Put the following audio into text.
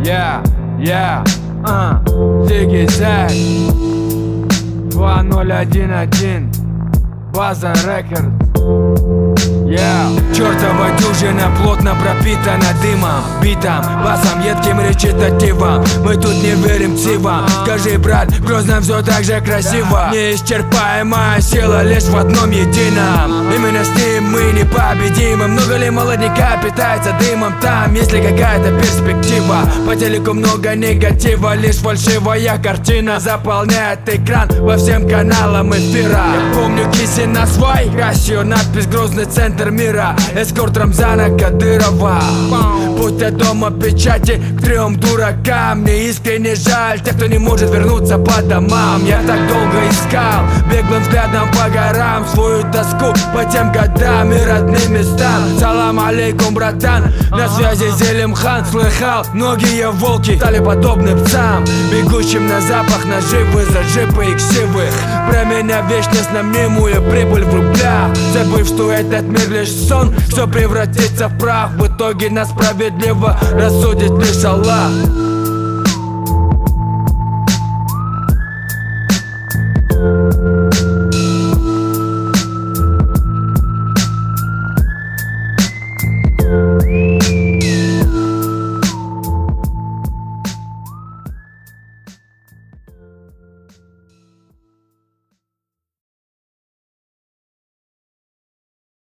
Зигги-Заг 2011 База Рекорд. Чёртова дюжина плотно пропитана дымом, битом, басом, едким речитативом. Мы тут не верим цивам. Скажи, брат, в Грозном всё так же красиво. Неисчерпаемая сила лишь в одном едином. Именно с ним мы непобедимы. Много ли молодняка питается дымом там? Есть ли какая-то перспектива? По телеку много негатива, лишь фальшивая картина заполняет экран по всем каналам эфира. Я помню кисень на свой Кассию, надпись «Грозный центр мира», эскорт Рамзана Кадырова. Путь от дома печати к 3 дуракам. Мне искренне жаль тех, кто не может вернуться по домам. Я так долго искал беглым взглядом по горам свою тоску по тем годам и родным местам. Салам алейкум, братан, на связи Зелимхан. Слыхал, многие волки стали подобны псам, бегущим на запах наживы за джипы и ксивых. Про меня вечность на мнимую прибыль в рублях, забыв, что этот мир лишь сон, все превратится в прах. В итоге нас справедливо рассудит лишь Аллах.